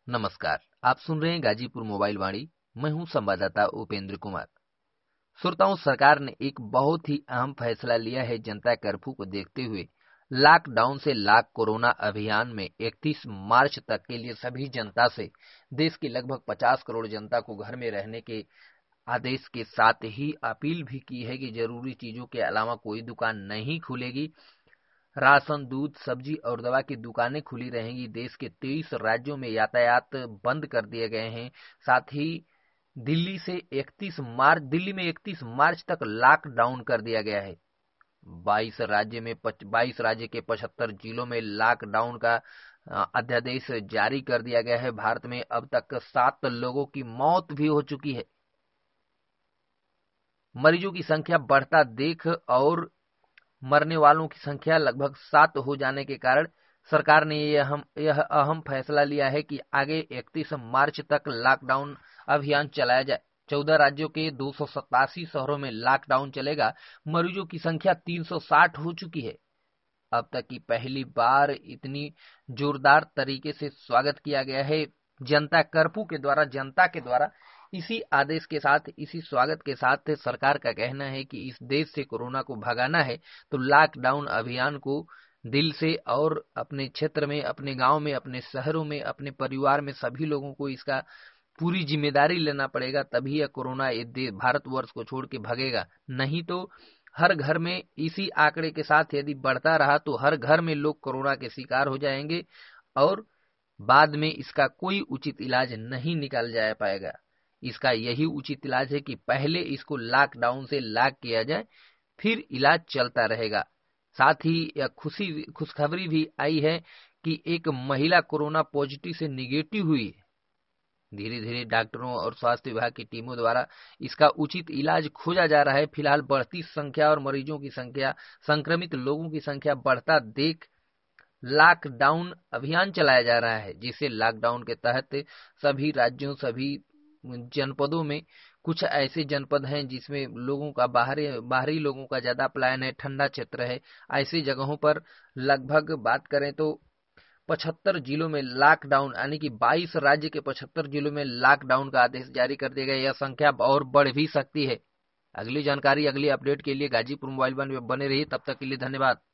नमस्कार, आप सुन रहे हैं गाजीपुर मोबाइल वाणी। मैं हूं संवाददाता उपेंद्र कुमार। श्रोताओं, सरकार ने एक बहुत ही अहम फैसला लिया है। जनता कर्फ्यू को देखते हुए लॉकडाउन से लाख कोरोना अभियान में 31 मार्च तक के लिए सभी जनता से देश की लगभग 50 करोड़ जनता को घर में रहने के आदेश के साथ ही अपील भी की है कि जरूरी चीजों के अलावा कोई दुकान नहीं खुलेगी। राशन, दूध, सब्जी और दवा की दुकानें खुली रहेंगी। देश के 23 राज्यों में यातायात बंद कर दिए गए हैं। साथ ही दिल्ली में 31 मार्च तक लॉकडाउन कर दिया गया है। 22 राज्य के 75 जिलों में लॉकडाउन का अध्यादेश जारी कर दिया गया है। भारत में अब तक 7 लोगों की मौत भी हो चुकी है। मरीजों की संख्या बढ़ता देख और मरने वालों की संख्या लगभग 7 हो जाने के कारण सरकार ने यह अहम फैसला लिया है कि आगे 31 मार्च तक लॉकडाउन अभियान चलाया जाए। 14 राज्यों के 287 शहरों में लॉकडाउन चलेगा। मरीजों की संख्या 360 हो चुकी है। अब तक की पहली बार इतनी जोरदार तरीके से स्वागत किया गया है जनता कर्फ्यू के द्वारा। जनता के द्वारा इसी आदेश के साथ, इसी स्वागत के साथ सरकार का कहना है कि इस देश से कोरोना को भगाना है तो लॉकडाउन अभियान को दिल से और अपने क्षेत्र में, अपने गांव में, अपने शहरों में, अपने परिवार में सभी लोगों को इसका पूरी जिम्मेदारी लेना पड़ेगा। तभी यह कोरोना भारतवर्ष को छोड़ के भगेगा। नहीं तो हर घर में इसी आंकड़े के साथ यदि बढ़ता रहा तो हर घर में लोग कोरोना के शिकार हो जाएंगे और बाद में इसका कोई उचित इलाज नहीं निकाल जा पाएगा। इसका यही उचित इलाज है कि पहले इसको लॉकडाउन से लॉक किया जाए, फिर इलाज चलता रहेगा। साथ ही यह खुशखबरी भी आई है कि एक महिला कोरोना पॉजिटिव से निगेटिव हुई है। धीरे धीरे डॉक्टरों और स्वास्थ्य विभाग की टीमों द्वारा इसका उचित इलाज खोजा जा रहा है। फिलहाल बढ़ती संख्या और मरीजों की संख्या, संक्रमित लोगों की संख्या बढ़ता देख लॉकडाउन अभियान चलाया जा रहा है, जिसे लॉकडाउन के तहत सभी राज्यों, सभी जनपदों में, कुछ ऐसे जनपद हैं जिसमें लोगों का बाहरी लोगों का ज्यादा पलायन है, ठंडा क्षेत्र है। ऐसी जगहों पर लगभग बात करें तो 75 जिलों में लॉकडाउन, यानी कि 22 राज्य के 75 जिलों में लॉकडाउन का आदेश जारी कर दिया गया। यह संख्या और बढ़ भी सकती है। अगली जानकारी, अगली अपडेट के लिए गाजीपुर मोबाइल वन में बने रहिए। तब तक के लिए धन्यवाद।